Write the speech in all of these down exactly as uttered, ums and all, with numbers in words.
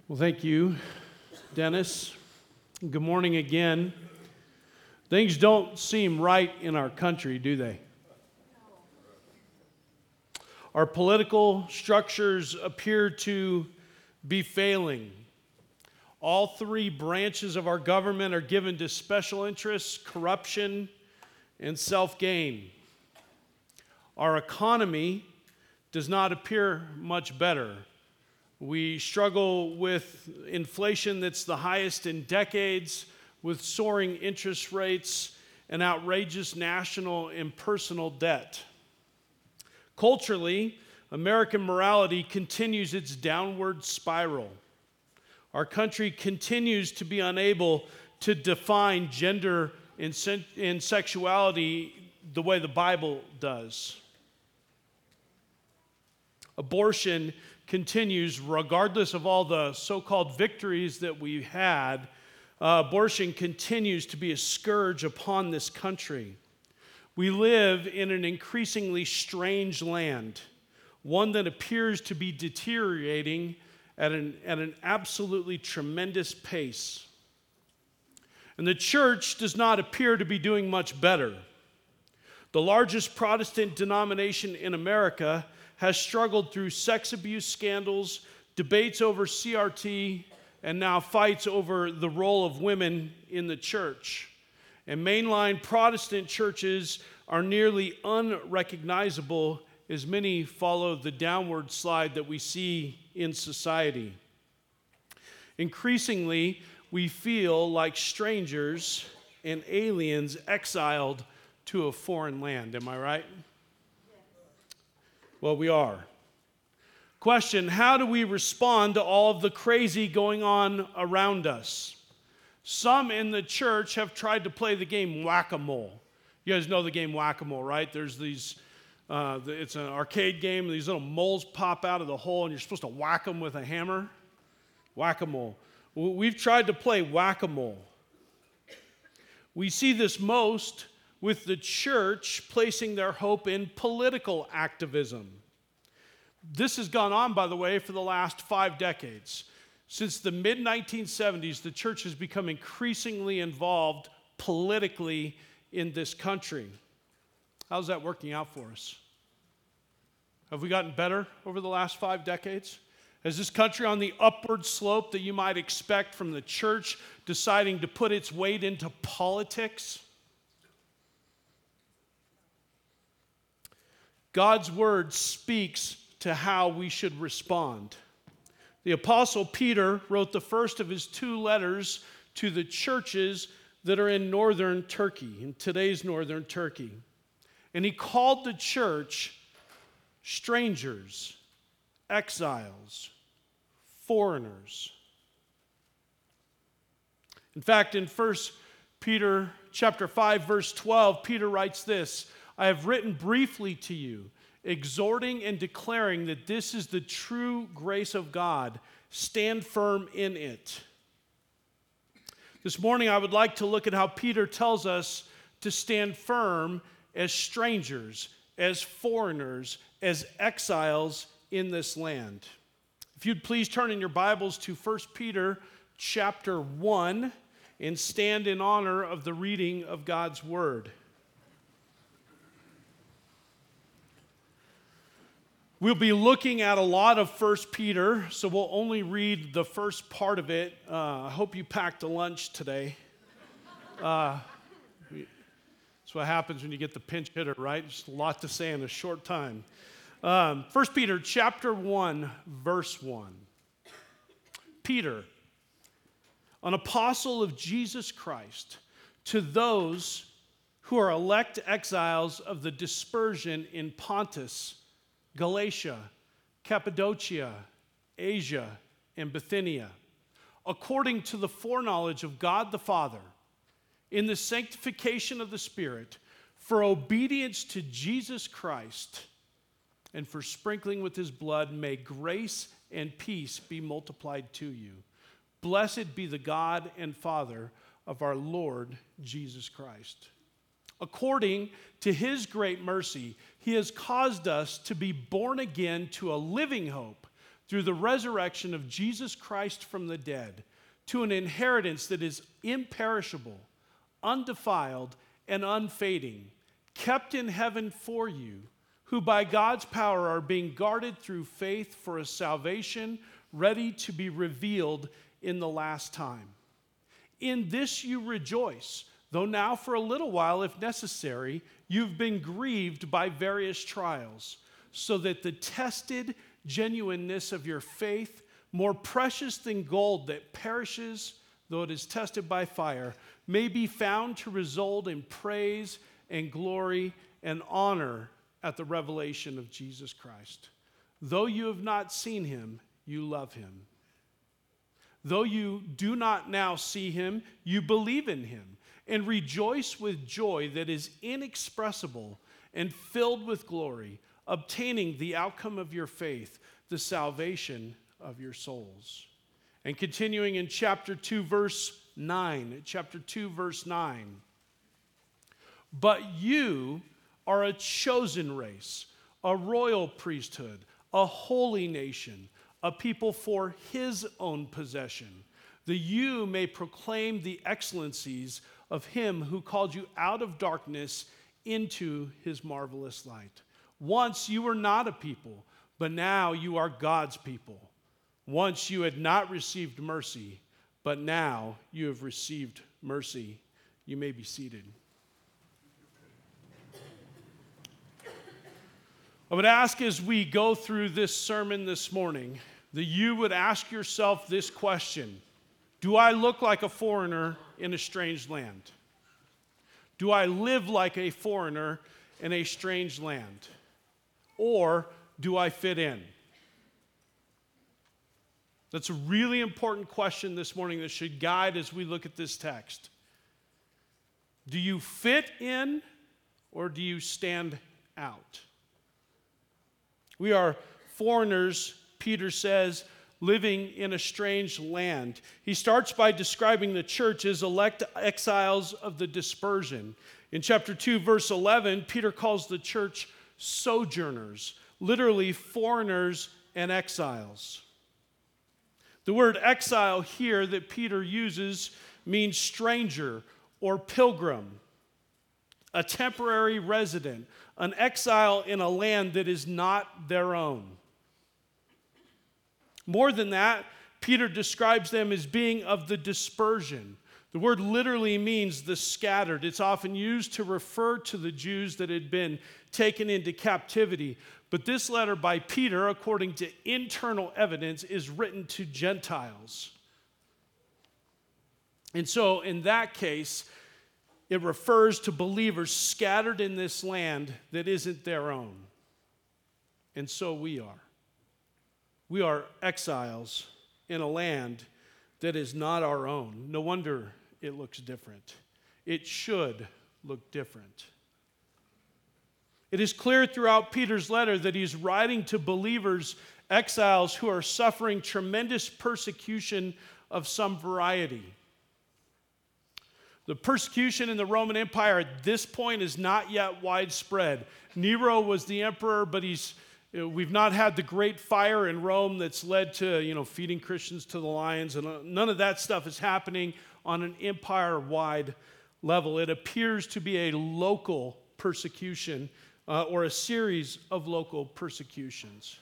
Well, thank you, Dennis. Good morning again. Things don't seem right in our country, do they? Our political structures appear to be failing. All three branches of our government are given to special interests, corruption, and self-gain. Our economy does not appear much better. We struggle with inflation that's the highest in decades, with soaring interest rates and outrageous national and personal debt. Culturally, American morality continues its downward spiral. Our country continues to be unable to define gender and, sen- and sexuality the way the Bible does. Abortion continues, regardless of all the so-called victories that we've had. Uh, abortion continues to be a scourge upon this country. We live in an increasingly strange land, one that appears to be deteriorating at an, at an absolutely tremendous pace. And the church does not appear to be doing much better. The largest Protestant denomination in America has struggled through sex abuse scandals, debates over C R T, and now fights over the role of women in the church. And mainline Protestant churches are nearly unrecognizable as many follow the downward slide that we see in society. Increasingly, we feel like strangers and aliens exiled to a foreign land. Am I right? Well, we are. Question, how do we respond to all of the crazy going on around us? Some in the church have tried to play the game whack-a-mole. You guys know the game whack-a-mole, right? There's these, uh, it's an arcade game, these little moles pop out of the hole, and you're supposed to whack them with a hammer. Whack-a-mole. We've tried to play whack-a-mole. We see this most with the church placing their hope in political activism. This has gone on, by the way, for the last five decades. Since the mid nineteen seventies, the church has become increasingly involved politically in this country. How's that working out for us? Have we gotten better over the last five decades? Is this country on the upward slope that you might expect from the church deciding to put its weight into politics? God's word speaks to how we should respond. The Apostle Peter wrote the first of his two letters to the churches that are in northern Turkey, in today's northern Turkey. And he called the church strangers, exiles, foreigners. In fact, in First Peter chapter five, verse twelve, Peter writes this, I have written briefly to you, exhorting and declaring that this is the true grace of God. Stand firm in it. This morning, I would like to look at how Peter tells us to stand firm as strangers, as foreigners, as exiles in this land. If you'd please turn in your Bibles to First Peter chapter one and stand in honor of the reading of God's word. We'll be looking at a lot of First Peter, so we'll only read the first part of it. Uh, I hope you packed a lunch today. Uh, that's what happens when you get the pinch hitter, right? Just a lot to say in a short time. Um, First Peter chapter one, verse one. Peter, an apostle of Jesus Christ, to those who are elect exiles of the dispersion in Pontus, Galatia, Cappadocia, Asia, and Bithynia, according to the foreknowledge of God the Father, in the sanctification of the Spirit, for obedience to Jesus Christ, and for sprinkling with his blood, may grace and peace be multiplied to you. Blessed be the God and Father of our Lord Jesus Christ. According to his great mercy, he has caused us to be born again to a living hope through the resurrection of Jesus Christ from the dead, to an inheritance that is imperishable, undefiled, and unfading, kept in heaven for you, who by God's power are being guarded through faith for a salvation ready to be revealed in the last time. In this you rejoice, though now for a little while, if necessary, you've been grieved by various trials, so that the tested genuineness of your faith, more precious than gold that perishes, though it is tested by fire, may be found to result in praise and glory and honor at the revelation of Jesus Christ. Though you have not seen him, you love him. Though you do not now see him, you believe in him and rejoice with joy that is inexpressible and filled with glory, obtaining the outcome of your faith, the salvation of your souls. And continuing in chapter two, verse nine, chapter two, verse nine. But you are a chosen race, a royal priesthood, a holy nation, a people for his own possession, that you may proclaim the excellencies of him who called you out of darkness into his marvelous light. Once you were not a people, but now you are God's people. Once you had not received mercy, but now you have received mercy. You may be seated. I would ask as we go through this sermon this morning that you would ask yourself this question: do I look like a foreigner in a strange land? Do I live like a foreigner in a strange land? Or do I fit in? That's a really important question this morning that should guide as we look at this text. Do you fit in or do you stand out? We are foreigners, Peter says, living in a strange land. He starts by describing the church as elect exiles of the dispersion. In chapter two, verse eleven, Peter calls the church sojourners, literally foreigners and exiles. The word exile here that Peter uses means stranger or pilgrim, a temporary resident, an exile in a land that is not their own. More than that, Peter describes them as being of the dispersion. The word literally means the scattered. It's often used to refer to the Jews that had been taken into captivity. But this letter by Peter, according to internal evidence, is written to Gentiles. And so in that case, it refers to believers scattered in this land that isn't their own. And so we are. We are exiles in a land that is not our own. No wonder it looks different. It should look different. It is clear throughout Peter's letter that he's writing to believers, exiles who are suffering tremendous persecution of some variety. The persecution in the Roman Empire at this point is not yet widespread. Nero was the emperor, but he's You know, we've not had the great fire in Rome that's led to, you know, feeding Christians to the lions, and none of that stuff is happening on an empire-wide level. It appears to be a local persecution uh, or a series of local persecutions.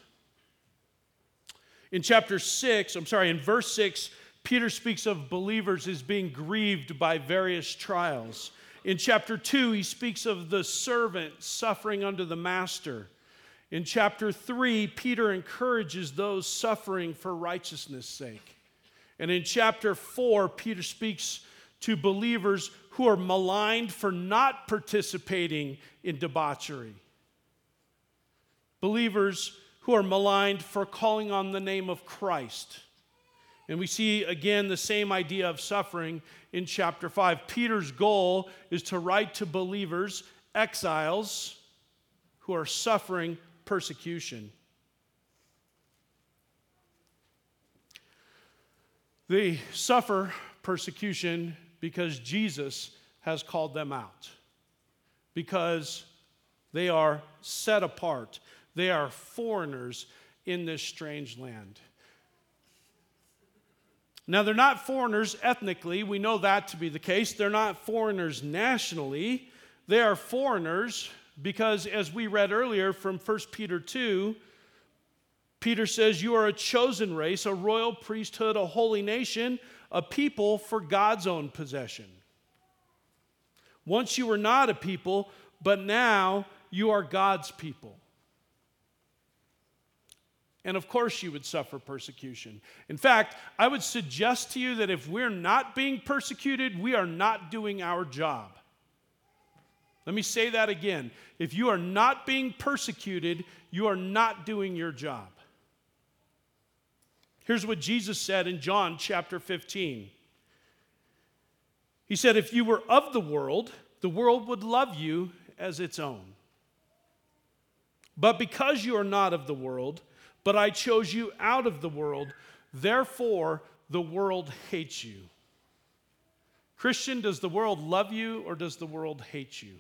In chapter six, I'm sorry, in verse six, Peter speaks of believers as being grieved by various trials. In chapter two, he speaks of the servant suffering under the master. In chapter three, Peter encourages those suffering for righteousness' sake. And in chapter four, Peter speaks to believers who are maligned for not participating in debauchery. Believers who are maligned for calling on the name of Christ. And we see again the same idea of suffering in chapter five. Peter's goal is to write to believers, exiles, who are suffering persecution. They suffer persecution because Jesus has called them out, because they are set apart, they are foreigners, in this strange land. Now, they're not foreigners ethnically. We know that to be the case. They're not foreigners nationally. They are foreigners because, as we read earlier from First Peter two, Peter says, you are a chosen race, a royal priesthood, a holy nation, a people for God's own possession. Once you were not a people, but now you are God's people. And of course you would suffer persecution. In fact, I would suggest to you that if we're not being persecuted, we are not doing our job. Let me say that again. If you are not being persecuted, you are not doing your job. Here's what Jesus said in John chapter fifteen. He said, if you were of the world, the world would love you as its own. But because you are not of the world, but I chose you out of the world, therefore the world hates you. Christian, does the world love you or does the world hate you?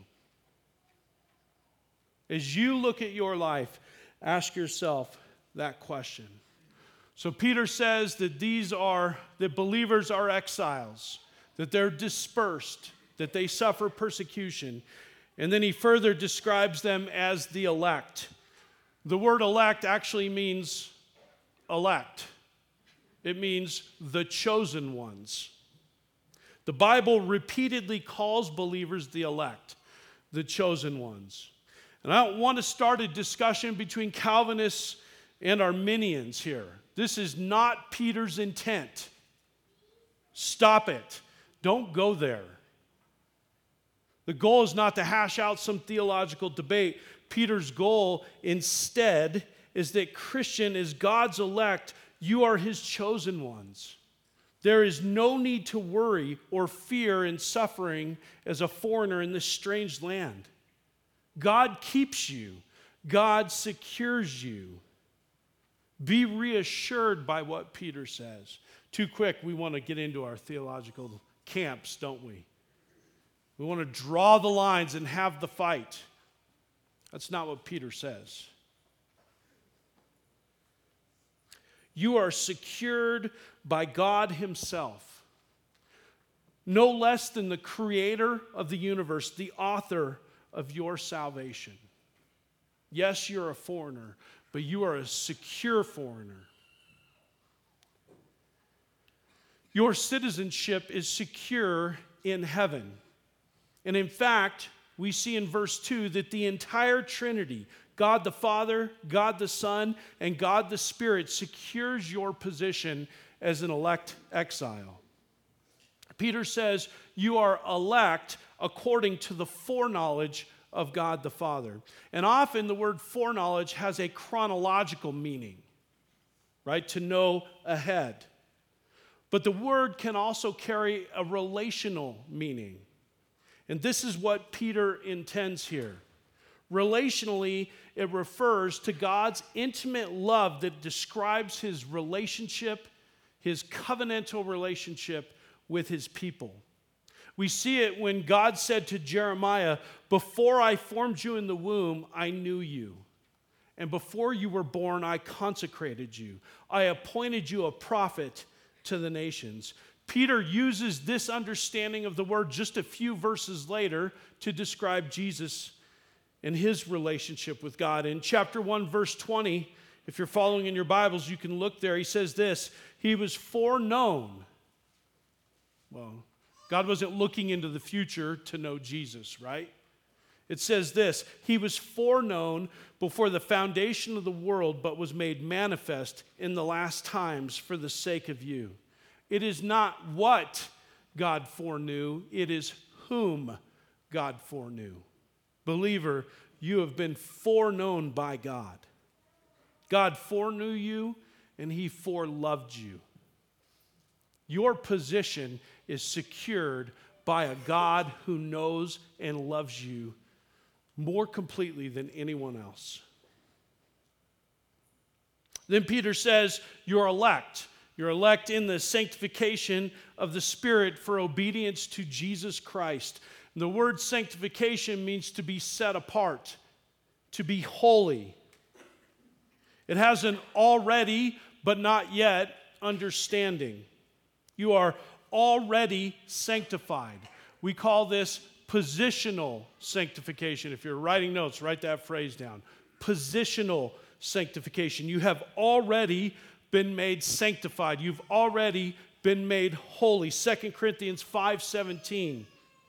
As you look at your life, ask yourself that question. So Peter says that these are, that believers are exiles, that they're dispersed, that they suffer persecution. And then he further describes them as the elect. The word elect actually means elect. It means the chosen ones. The Bible repeatedly calls believers the elect, the chosen ones. And I don't want to start a discussion between Calvinists and Arminians here. This is not Peter's intent. Stop it. Don't go there. The goal is not to hash out some theological debate. Peter's goal instead is that Christian is God's elect. You are his chosen ones. There is no need to worry or fear in suffering as a foreigner in this strange land. God keeps you. God secures you. Be reassured by what Peter says. Too quick, we want to get into our theological camps, don't we? We want to draw the lines and have the fight. That's not what Peter says. You are secured by God himself, no less than the creator of the universe, the author of your salvation. Yes, you're a foreigner, but you are a secure foreigner. Your citizenship is secure in heaven. And in fact, we see in verse two that the entire Trinity, God the Father, God the Son, and God the Spirit, secures your position as an elect exile. Peter says you are elect according to the foreknowledge of God the Father. And often the word foreknowledge has a chronological meaning, right? To know ahead. But the word can also carry a relational meaning. And this is what Peter intends here. Relationally, it refers to God's intimate love that describes his relationship, his covenantal relationship with his people. We see it when God said to Jeremiah, before I formed you in the womb, I knew you. And before you were born, I consecrated you. I appointed you a prophet to the nations. Peter uses this understanding of the word just a few verses later to describe Jesus and his relationship with God. In chapter one, verse twenty, if you're following in your Bibles, you can look there. He says this, he was foreknown. Well, God wasn't looking into the future to know Jesus, right? It says this, he was foreknown before the foundation of the world, but was made manifest in the last times for the sake of you. It is not what God foreknew, it is whom God foreknew. Believer, you have been foreknown by God. God foreknew you and he foreloved you. Your position is secured by a God who knows and loves you more completely than anyone else. Then Peter says, you're elect. You're elect in the sanctification of the Spirit for obedience to Jesus Christ. And the word sanctification means to be set apart, to be holy. It has an already but not yet understanding. You are already sanctified. We call this positional sanctification. If you're writing notes, write that phrase down. Positional sanctification. You have already been made sanctified. You've already been made holy. Second Corinthians five seventeen.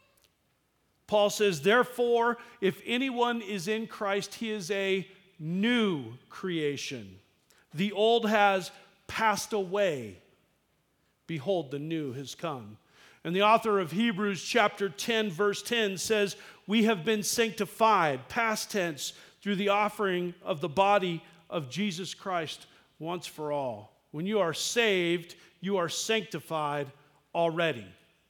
Paul says, therefore, if anyone is in Christ, he is a new creation. The old has passed away. Behold, the new has come. And the author of Hebrews chapter ten, verse ten says, we have been sanctified, past tense, through the offering of the body of Jesus Christ once for all. When you are saved, you are sanctified already.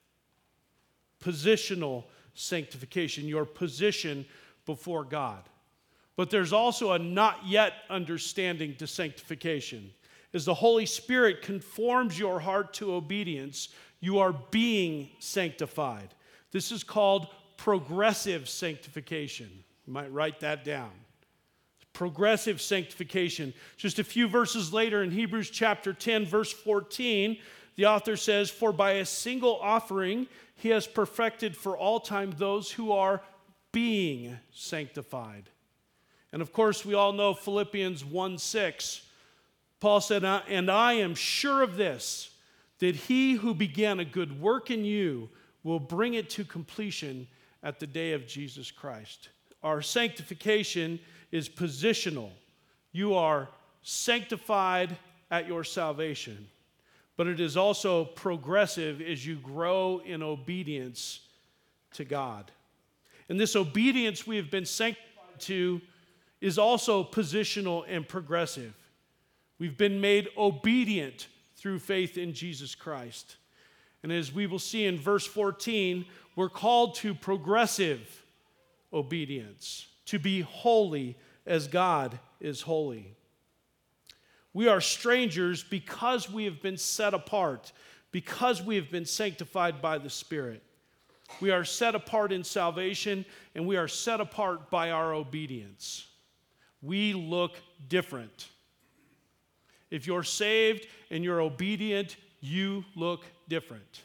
Positional sanctification, your position before God. But there's also a not yet understanding to sanctification. As the Holy Spirit conforms your heart to obedience, you are being sanctified. This is called progressive sanctification. You might write that down. Progressive sanctification. Just a few verses later in Hebrews chapter ten, verse fourteen, the author says, for by a single offering he has perfected for all time those who are being sanctified. And of course, we all know Philippians one six. Paul said, and I am sure of this, that he who began a good work in you will bring it to completion at the day of Jesus Christ. Our sanctification is positional. You are sanctified at your salvation, but it is also progressive as you grow in obedience to God. And this obedience we have been sanctified to is also positional and progressive. We've been made obedient through faith in Jesus Christ. And as we will see in verse fourteen, we're called to progressive obedience, to be holy as God is holy. We are strangers because we have been set apart, because we have been sanctified by the Spirit. We are set apart in salvation, and we are set apart by our obedience. We look different. If you're saved and you're obedient, you look different.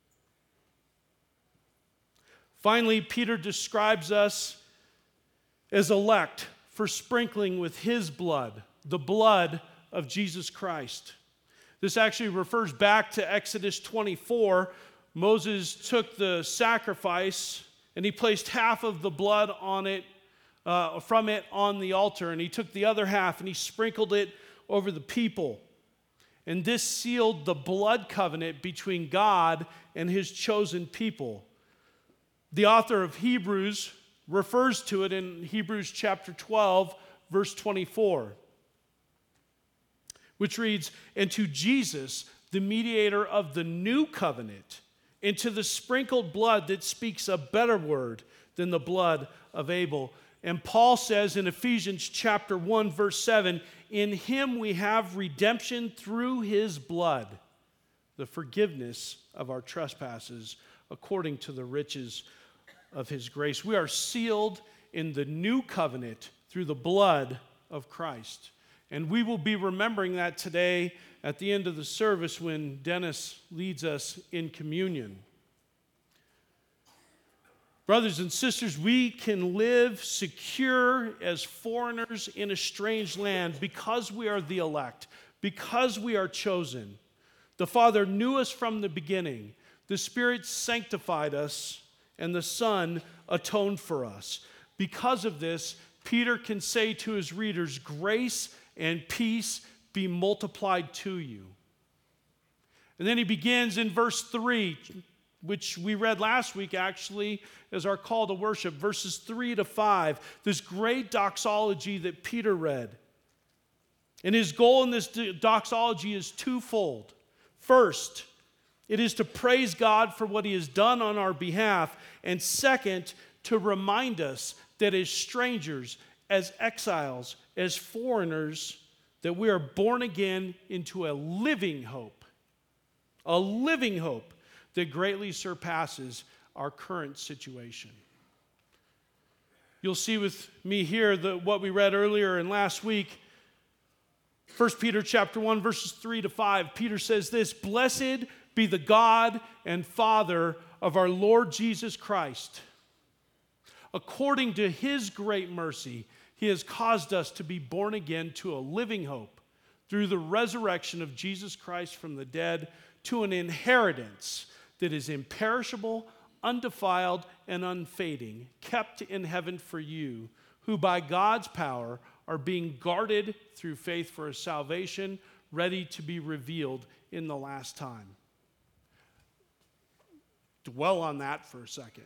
Finally, Peter describes us as elect for sprinkling with his blood, the blood of Jesus Christ. This actually refers back to Exodus twenty-four. Moses took the sacrifice and he placed half of the blood on it, uh, from it on the altar, and he took the other half and he sprinkled it over the people. And this sealed the blood covenant between God and his chosen people. The author of Hebrews refers to it in Hebrews chapter twelve, verse twenty-four, which reads, and to Jesus, the mediator of the new covenant, and to the sprinkled blood that speaks a better word than the blood of Abel. And Paul says in Ephesians chapter one, verse seven, in him we have redemption through his blood, the forgiveness of our trespasses according to the riches of his grace. We are sealed in the new covenant through the blood of Christ. And we will be remembering that today at the end of the service when Dennis leads us in communion. Brothers and sisters, we can live secure as foreigners in a strange land because we are the elect, because we are chosen. The Father knew us from the beginning. The Spirit sanctified us, and the Son atoned for us. Because of this, Peter can say to his readers, grace and peace be multiplied to you. And then he begins in verse three, which we read last week actually as our call to worship, verses three to five, this great doxology that Peter read. And his goal in this doxology is twofold. First, it is to praise God for what he has done on our behalf, and second, to remind us that as strangers, as exiles, as foreigners, that we are born again into a living hope, a living hope that greatly surpasses our current situation. You'll see with me here the, what we read earlier and last week. First Peter chapter one, verses three to five, Peter says this, "Blessed be the God and Father of our Lord Jesus Christ. According to his great mercy, he has caused us to be born again to a living hope through the resurrection of Jesus Christ from the dead, to an inheritance that is imperishable, undefiled, and unfading, kept in heaven for you, who by God's power are being guarded through faith for a salvation ready to be revealed in the last time." Dwell on that for a second.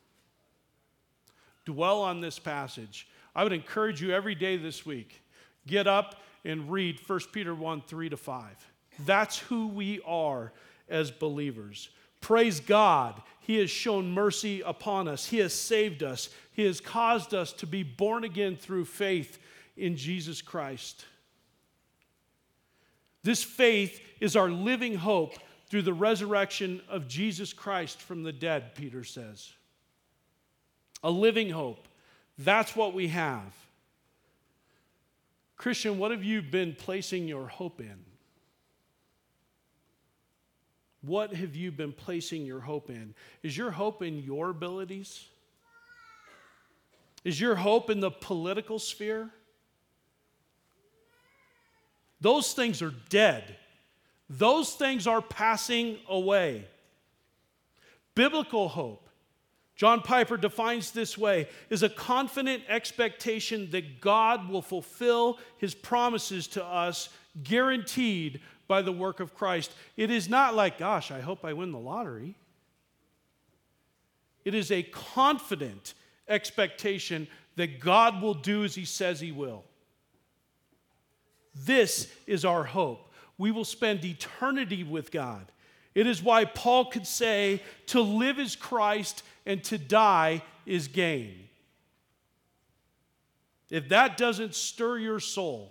Dwell on this passage. I would encourage you every day this week, get up and read First Peter one, three to five. That's who we are as believers. Praise God. He has shown mercy upon us. He has saved us. He has caused us to be born again through faith in Jesus Christ. This faith is our living hope through the resurrection of Jesus Christ from the dead, Peter says. A living hope. That's what we have. Christian, what have you been placing your hope in? What have you been placing your hope in? Is your hope in your abilities? Is your hope in the political sphere? Those things are dead. Those things are passing away. Biblical hope, John Piper defines this way, is a confident expectation that God will fulfill his promises to us, guaranteed by the work of Christ. It is not like, gosh, I hope I win the lottery. It is a confident expectation that God will do as he says he will. This is our hope. We will spend eternity with God. It is why Paul could say, to live is Christ and to die is gain. If that doesn't stir your soul,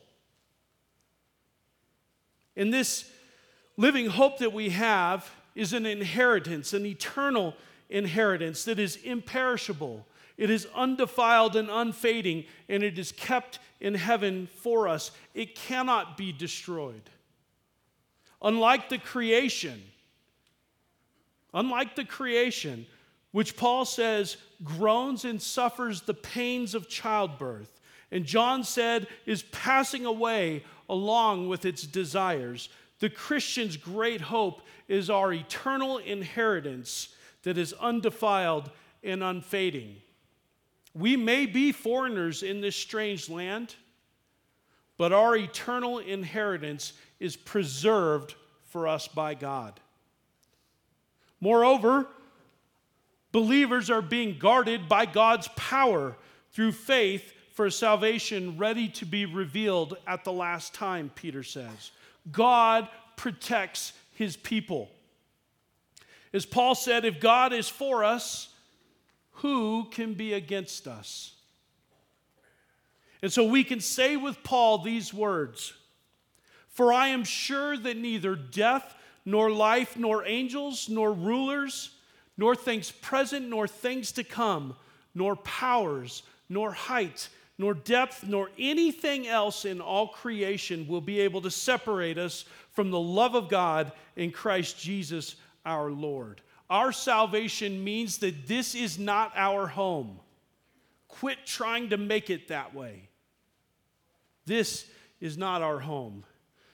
and this living hope that we have is an inheritance, an eternal inheritance that is imperishable. It is undefiled and unfading, and it is kept in heaven for us. It cannot be destroyed. Unlike the creation, unlike the creation, which Paul says groans and suffers the pains of childbirth, and John said is passing away along with its desires, the Christian's great hope is our eternal inheritance that is undefiled and unfading. We may be foreigners in this strange land, but our eternal inheritance is preserved for us by God. Moreover, believers are being guarded by God's power through faith for salvation ready to be revealed at the last time, Peter says. God protects his people. As Paul said, if God is for us, who can be against us? And so we can say with Paul these words, "For I am sure that neither death, nor life, nor angels, nor rulers, nor things present, nor things to come, nor powers, nor height, nor depth, nor anything else in all creation will be able to separate us from the love of God in Christ Jesus our Lord." Our salvation means that this is not our home. Quit trying to make it that way. This is not our home.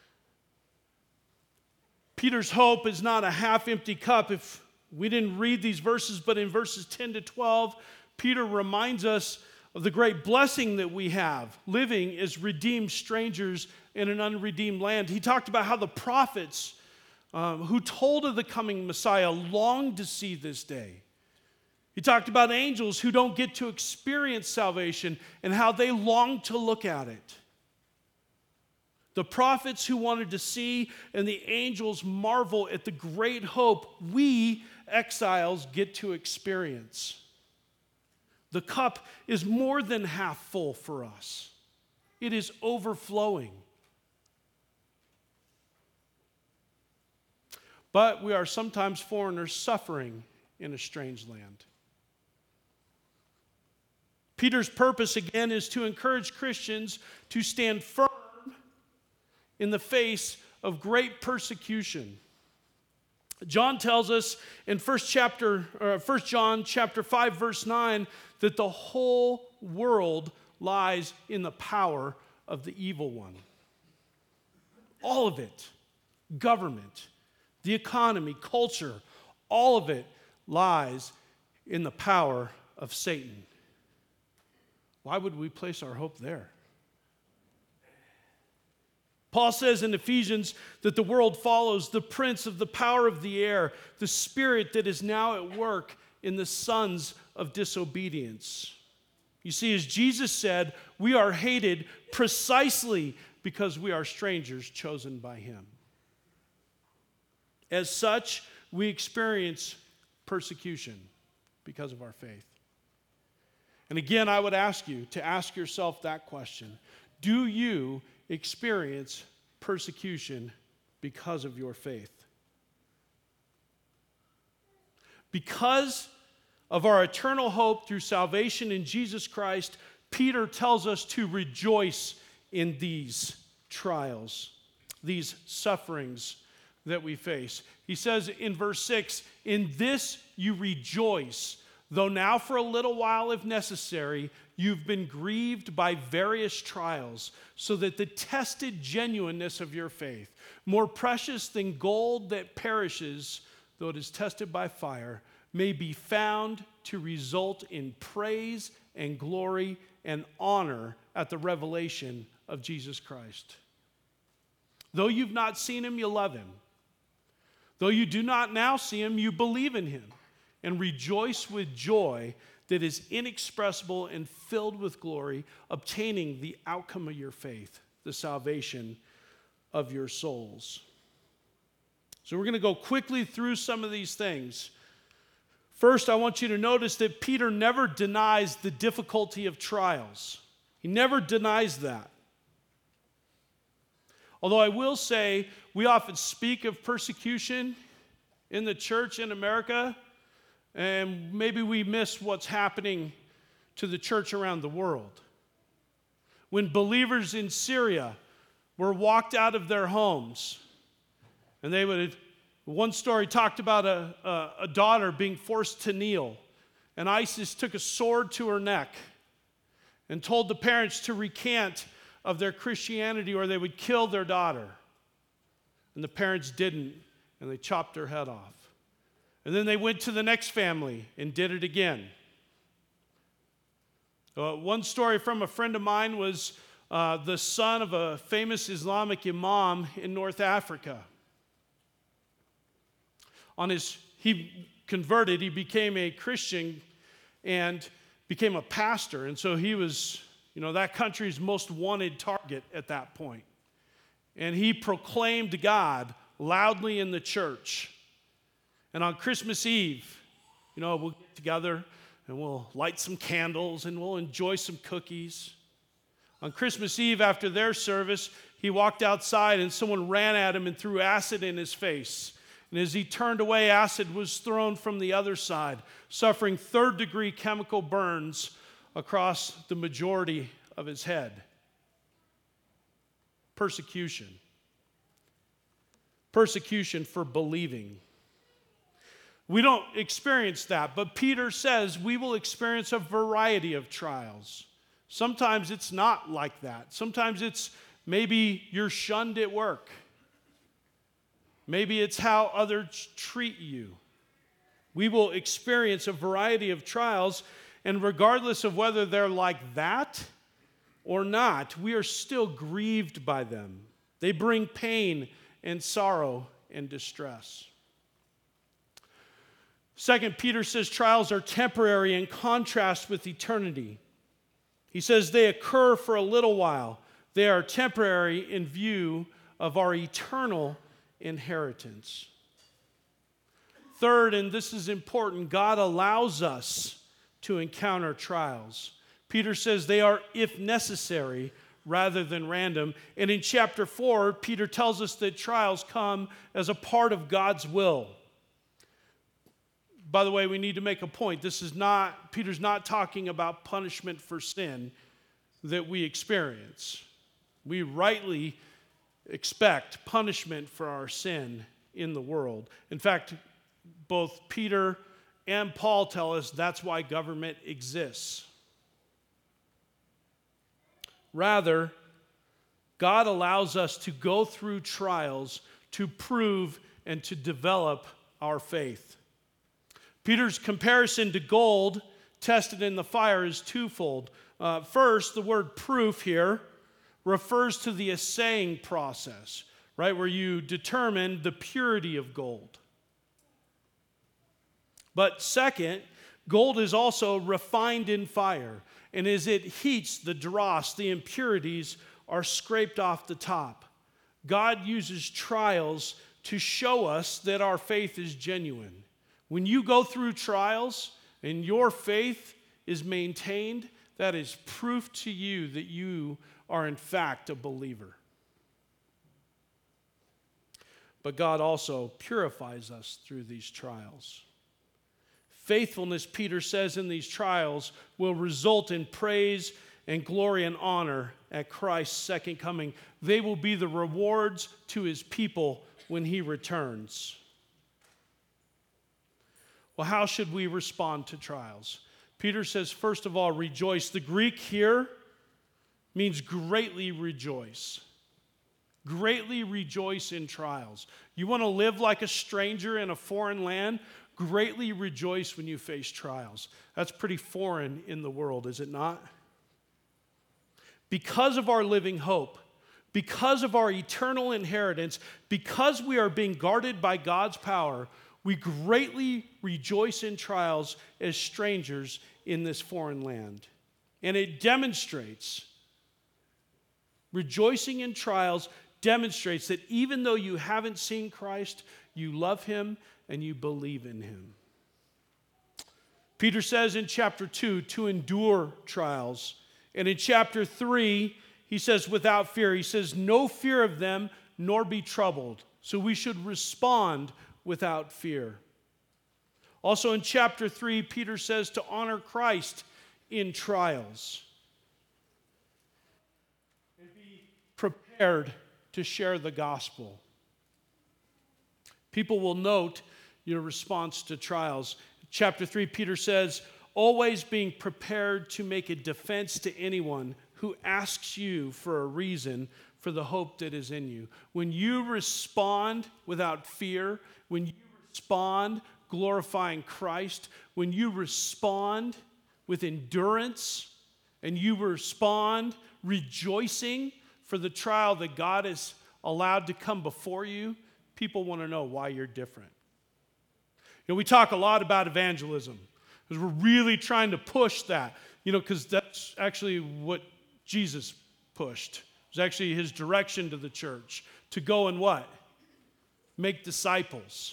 Peter's hope is not a half-empty cup. If we didn't read these verses, but in verses ten to twelve, Peter reminds us of the great blessing that we have living as redeemed strangers in an unredeemed land. He talked about how the prophets um, who told of the coming Messiah longed to see this day. He talked about angels who don't get to experience salvation and how they long to look at it. The prophets who wanted to see and the angels marvel at the great hope we exiles get to experience. The cup is more than half full for us. It is overflowing. But we are sometimes foreigners suffering in a strange land. Peter's purpose, again, is to encourage Christians to stand firm in the face of great persecution. John tells us in first chapter, or First John chapter five, verse nine, that the whole world lies in the power of the evil one. All of it, government, the economy, culture, all of it lies in the power of Satan. Why would we place our hope there? Paul says in Ephesians that the world follows the prince of the power of the air, the spirit that is now at work in the sons of disobedience. You see, as Jesus said, we are hated precisely because we are strangers chosen by him. As such, we experience persecution because of our faith. And again, I would ask you to ask yourself that question. Do you experience persecution because of your faith? Because of our eternal hope through salvation in Jesus Christ, Peter tells us to rejoice in these trials, these sufferings that we face. He says in verse six, "In this you rejoice, though now for a little while, if necessary, you've been grieved by various trials, so that the tested genuineness of your faith, more precious than gold that perishes, though it is tested by fire, may be found to result in praise and glory and honor at the revelation of Jesus Christ." Though you've not seen him, you love him. Though you do not now see him, you believe in him and rejoice with joy that is inexpressible and filled with glory, obtaining the outcome of your faith, the salvation of your souls. So we're going to go quickly through some of these things. First, I want you to notice that Peter never denies the difficulty of trials. He never denies that. Although I will say, we often speak of persecution in the church in America, and maybe we miss what's happening to the church around the world. When believers in Syria were walked out of their homes, and they would, one story talked about a, a, a daughter being forced to kneel, and ISIS took a sword to her neck and told the parents to recant of their Christianity or they would kill their daughter. And the parents didn't, and they chopped her head off. And then they went to the next family and did it again. Uh, one story from a friend of mine was uh, the son of a famous Islamic imam in North Africa. On his, he converted, he became a Christian and became a pastor. And so he was, you know, that country's most wanted target at that point. And he proclaimed God loudly in the church. And on Christmas Eve, you know, we'll get together and we'll light some candles and we'll enjoy some cookies. On Christmas Eve, after their service, he walked outside and someone ran at him and threw acid in his face. And as he turned away, acid was thrown from the other side, suffering third-degree chemical burns across the majority of his head. Persecution. Persecution for believing. We don't experience that, but Peter says we will experience a variety of trials. Sometimes it's not like that. Sometimes it's maybe you're shunned at work. Maybe it's how others treat you. We will experience a variety of trials, and regardless of whether they're like that or not, we are still grieved by them. They bring pain and sorrow and distress. Second, Peter says trials are temporary in contrast with eternity. He says they occur for a little while. They are temporary in view of our eternal inheritance. Third, and this is important, God allows us to encounter trials. Peter says they are if necessary rather than random. And in chapter four, Peter tells us that trials come as a part of God's will. By the way, we need to make a point. This is not, Peter's not talking about punishment for sin that we experience. We rightly expect punishment for our sin in the world. In fact, both Peter and Paul tell us that's why government exists. Rather, God allows us to go through trials to prove and to develop our faith. Peter's comparison to gold tested in the fire is twofold. Uh, first, the word proof here refers to the assaying process, right, where you determine the purity of gold. But second, gold is also refined in fire, and as it heats, the dross, the impurities, are scraped off the top. God uses trials to show us that our faith is genuine. When you go through trials and your faith is maintained, that is proof to you that you are in fact a believer. But God also purifies us through these trials. Faithfulness, Peter says, in these trials will result in praise and glory and honor at Christ's second coming. They will be the rewards to his people when he returns. Well, how should we respond to trials? Peter says, first of all, rejoice. The Greek here means greatly rejoice. Greatly rejoice in trials. You want to live like a stranger in a foreign land? Greatly rejoice when you face trials. That's pretty foreign in the world, is it not? Because of our living hope, because of our eternal inheritance, because we are being guarded by God's power, we greatly rejoice in trials as strangers in this foreign land. And it demonstrates, rejoicing in trials demonstrates that even though you haven't seen Christ, you love him and you believe in him. Peter says in chapter two to endure trials. And in chapter three, he says without fear. He says no fear of them, nor be troubled. So we should respond without fear. Also in chapter three, Peter says to honor Christ in trials. And be prepared to share the gospel. People will note your response to trials. Chapter three, Peter says, always being prepared to make a defense to anyone who asks you for a reason for the hope that is in you. When you respond without fear, when you respond glorifying Christ, when you respond with endurance, and you respond rejoicing for the trial that God has allowed to come before you, people want to know why you're different. You know, we talk a lot about evangelism because we're really trying to push that, you know, because that's actually what Jesus pushed. It was actually his direction to the church to go and what? Make disciples.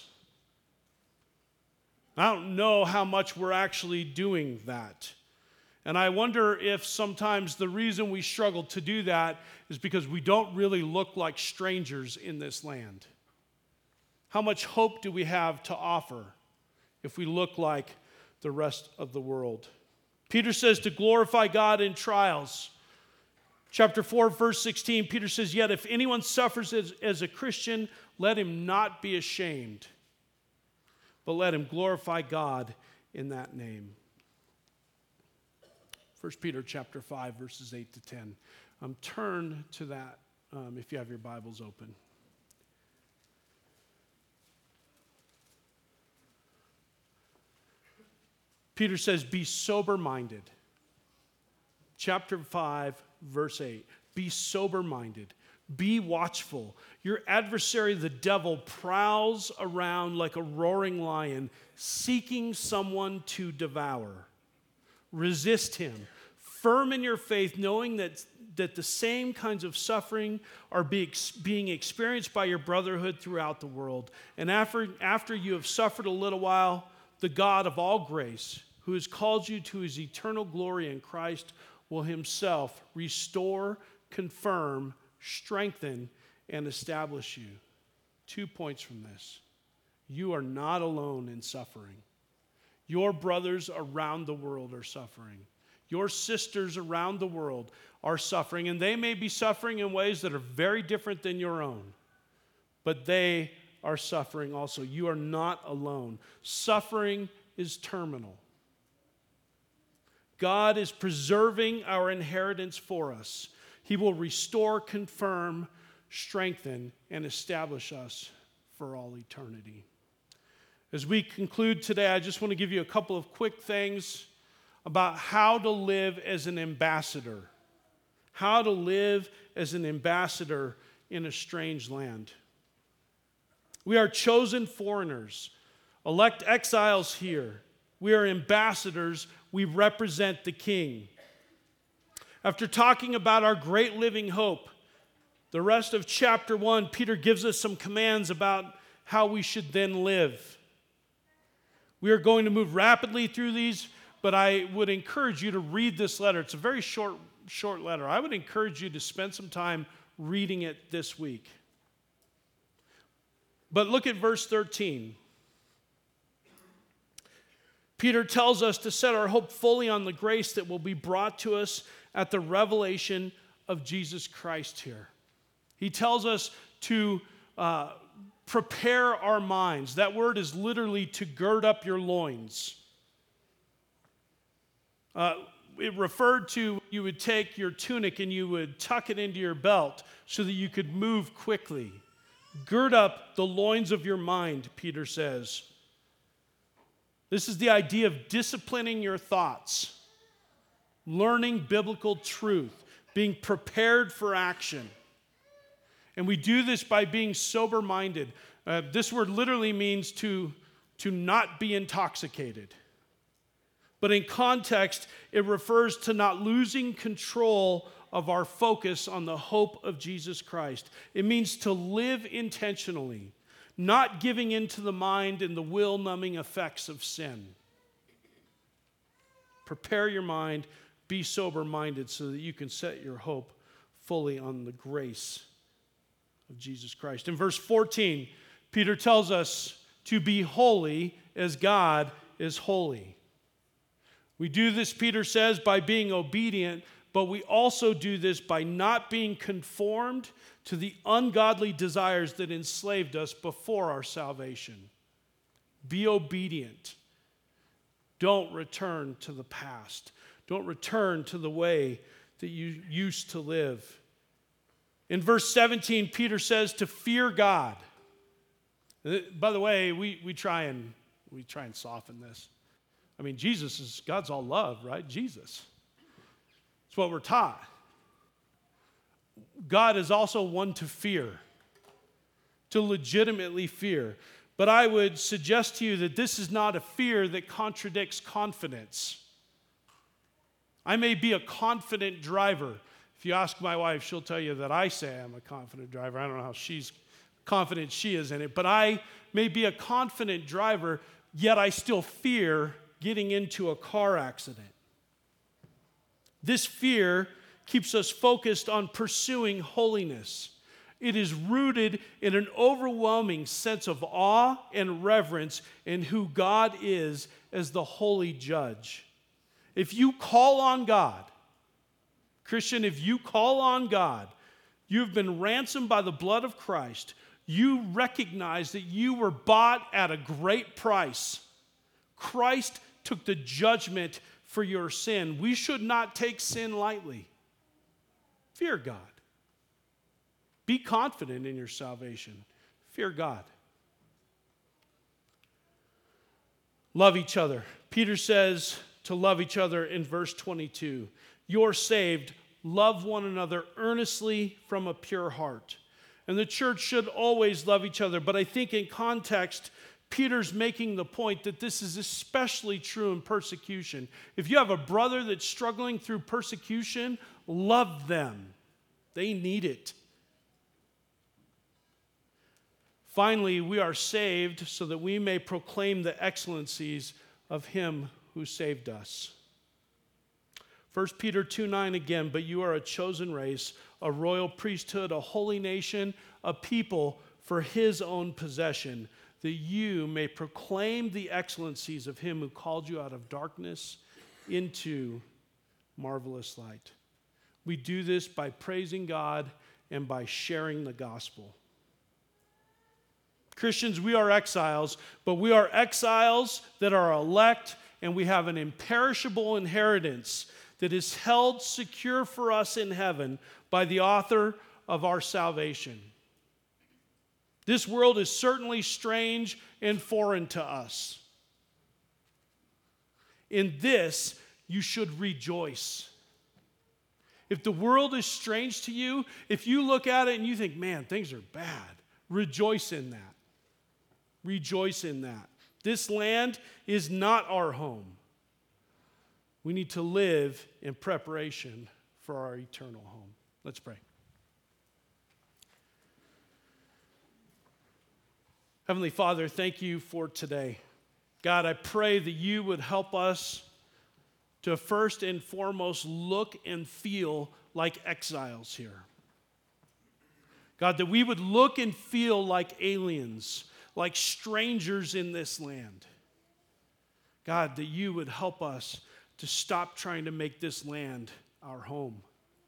I don't know how much we're actually doing that. And I wonder if sometimes the reason we struggle to do that is because we don't really look like strangers in this land. How much hope do we have to offer if we look like the rest of the world? Peter says to glorify God in trials. Chapter four, verse sixteen, Peter says, yet if anyone suffers as, as a Christian, let him not be ashamed, but let him glorify God in that name. First Peter chapter five, verses eight to ten. Um, turn to that um, if you have your Bibles open. Peter says, be sober-minded. Chapter five, verse eight. Be sober-minded. Be watchful. Your adversary, the devil, prowls around like a roaring lion, seeking someone to devour. Resist him. Firm in your faith, knowing that, that the same kinds of suffering are be, being experienced by your brotherhood throughout the world. And after, after you have suffered a little while, the God of all grace, who has called you to his eternal glory in Christ, will himself restore, confirm, strengthen, and establish you. Two points from this. You are not alone in suffering. Your brothers around the world are suffering. Your sisters around the world are suffering, and they may be suffering in ways that are very different than your own, but they are suffering also. You are not alone. Suffering is terminal. God is preserving our inheritance for us. He will restore, confirm, strengthen, and establish us for all eternity. As we conclude today, I just want to give you a couple of quick things about how to live as an ambassador. How to live as an ambassador in a strange land. We are chosen foreigners, elect exiles here. We are ambassadors. We represent the King. After talking about our great living hope, the rest of chapter one, Peter gives us some commands about how we should then live. We are going to move rapidly through these, but I would encourage you to read this letter. It's a very short, short letter. I would encourage you to spend some time reading it this week. But look at verse thirteen. Peter tells us to set our hope fully on the grace that will be brought to us at the revelation of Jesus Christ here. He tells us to uh, prepare our minds. That word is literally to gird up your loins. Uh, it referred to you would take your tunic and you would tuck it into your belt so that you could move quickly. Gird up the loins of your mind, Peter says. This is the idea of disciplining your thoughts, learning biblical truth, being prepared for action. And we do this by being sober-minded. Uh, this word literally means to, to not be intoxicated. But in context, it refers to not losing control of our focus on the hope of Jesus Christ. It means to live intentionally, not giving into the mind and the will-numbing effects of sin. Prepare your mind, be sober-minded so that you can set your hope fully on the grace of Jesus Christ. In verse fourteen, Peter tells us to be holy as God is holy. We do this, Peter says, by being obedient, but we also do this by not being conformed to the ungodly desires that enslaved us before our salvation. Be obedient. Don't return to the past. Don't return to the way that you used to live. In verse seventeen, Peter says to fear God. By the way, we, we try and we try and soften this. I mean, Jesus is, God's all love, right? Jesus. It's what we're taught. God is also one to fear, to legitimately fear. But I would suggest to you that this is not a fear that contradicts confidence. I may be a confident driver. If you ask my wife, she'll tell you that I say I'm a confident driver. I don't know how she's confident she is in it, but I may be a confident driver, yet I still fear getting into a car accident. This fear keeps us focused on pursuing holiness. It is rooted in an overwhelming sense of awe and reverence in who God is as the holy judge. If you call on God, Christian, if you call on God, you've been ransomed by the blood of Christ. You recognize that you were bought at a great price. Christ took the judgment for your sin. We should not take sin lightly. Fear God. Be confident in your salvation. Fear God. Love each other. Peter says to love each other in verse twenty-two. You're saved. Love one another earnestly from a pure heart. And the church should always love each other. But I think in context, Peter's making the point that this is especially true in persecution. If you have a brother that's struggling through persecution, love them. They need it. Finally, we are saved so that we may proclaim the excellencies of him who saved us. First Peter two nine again, but you are a chosen race, a royal priesthood, a holy nation, a people for his own possession, that you may proclaim the excellencies of him who called you out of darkness into marvelous light. We do this by praising God and by sharing the gospel. Christians, we are exiles, but we are exiles that are elect, and we have an imperishable inheritance that is held secure for us in heaven by the author of our salvation. This world is certainly strange and foreign to us. In this, you should rejoice. If the world is strange to you, if you look at it and you think, man, things are bad, rejoice in that. Rejoice in that. This land is not our home. We need to live in preparation for our eternal home. Let's pray. Heavenly Father, thank you for today. God, I pray that you would help us to first and foremost look and feel like exiles here. God, that we would look and feel like aliens, like strangers in this land. God, that you would help us to stop trying to make this land our home.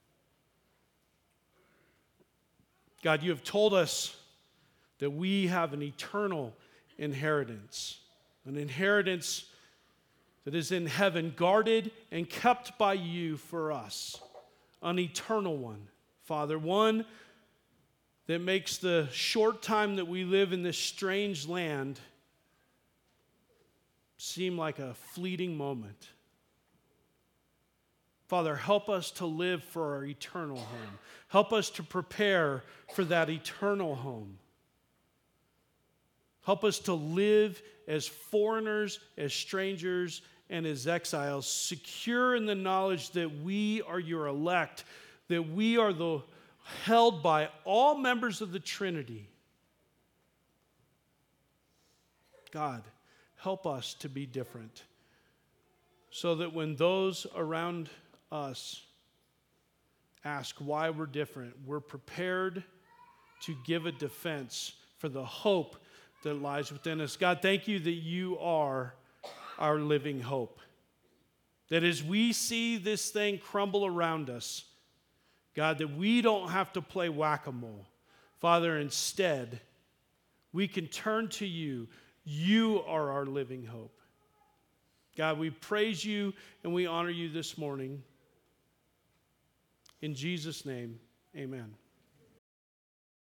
God, you have told us that we have an eternal inheritance, an inheritance that is in heaven, guarded and kept by you for us, an eternal one, Father, one that makes the short time that we live in this strange land seem like a fleeting moment. Father, help us to live for our eternal home. Help us to prepare for that eternal home. Help us to live as foreigners, as strangers, and as exiles, secure in the knowledge that we are your elect, that we are the held by all members of the Trinity. God, help us to be different so that when those around us ask why we're different, we're prepared to give a defense for the hope that lies within us. God, thank you that you are our living hope. That as we see this thing crumble around us, God, that we don't have to play whack-a-mole. Father, instead, we can turn to you. You are our living hope. God, we praise you and we honor you this morning. In Jesus' name, amen.